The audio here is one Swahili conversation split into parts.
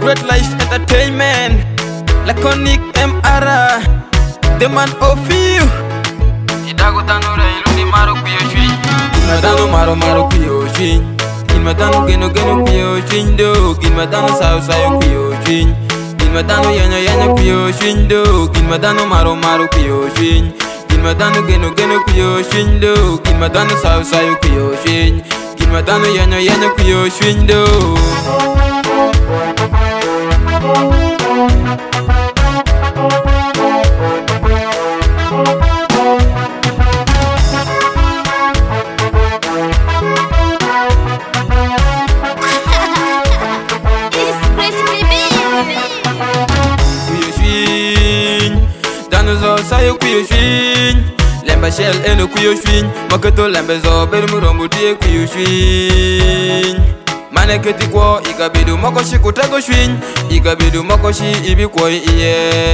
Great Life Entertainment, Laconic MR, the man of you. Idago tanura ilundi maro kuyoshin. Gilmadano maro kuyoshin. Gilmadano geno kuyoshin do. Gilmadano sayo kuyoshin. Gilmadano yanya kuyoshin do. Gilmadano maro kuyoshin. Gilmadano geno kuyoshin do. Gilmadano sayo kuyoshin. Gilmadano yanya kuyoshin do. Sayo kuyoshin, lemba shell eno kuyoshin, maketo lembe zo beru murombo die kuyoshin. Mane keti kwa ikabidu mokoshi kutego shin, ikabidu mokoshi ibi kwa iye.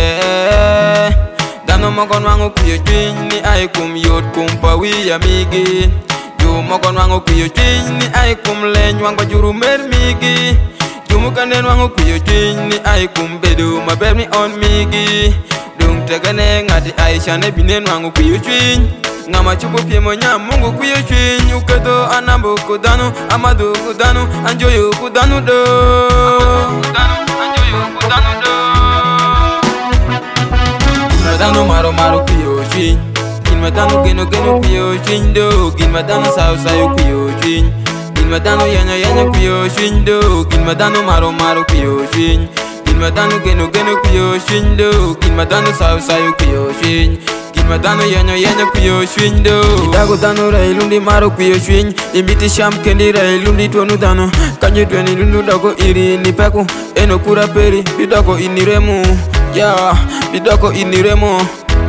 Dano mokon wango kuyoshin ni aikum yot kumpa wiya migi. Ju mokon wango kuyoshin ni aikum leny wango juru mer migi. Jumu kanden wango kuyoshin ni aikum bedu mabermi on migi. Tegane ngati Aisha ne binen wangu kuyoshin. Ngama chupo pie monya mungu kuyoshin. Ukedo anambo kudanu, amadu kudanu, anjoyo kudanu do. Gilmadano maro kuyoshin. Gilmadano geno kuyoshin do. Gilmadano sayo kuyoshin. Gilmadano yanya kuyoshin do. Gilmadano maro kuyoshin. Gilmadano geno kuyoshin do. Gilmadano sayo kuyoshin. Gilmadano yanya kuyoshin do. Idago dano railundi maro kuyoshin. Imbiti sham kendi railundi tuonu dano. Kanyi tueni lundu dago iri ni peku. Eno kura peri bidako iniremu. Yeah, bidako iniremu.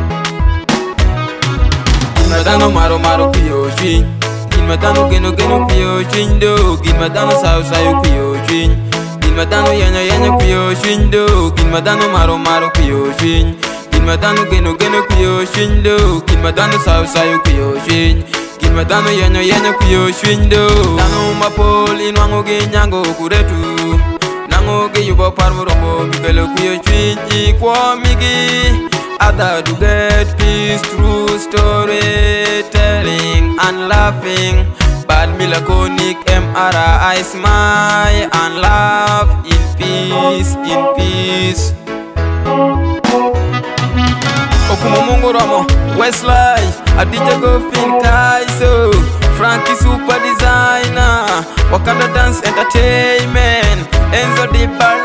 Gilmadano maro kuyoshin. Gilmadano geno kuyoshin do. Gilmadano sayo kuyoshin. Gilmadano yanya kuyoshin do. Gilmadano maro kuyoshin. Gilmadano geno kuyoshin do. Gilmadano sayo kuyoshin. Gilmadano yanya kuyoshin do. Dano mapol inwango ge nyango kuretu. Nango ge yubo parmurombo bikelo kuyoshin ikwa migi. Ada to get peace through storytelling and laughing. Bad me Laconic MR, I smile and laugh in peace, in peace. Okumo Mungu Romo, Westlife, Adija Gofin Kaiso, Frankie Super Designer, Wakanda Dance Entertainment, Enzo Di Bar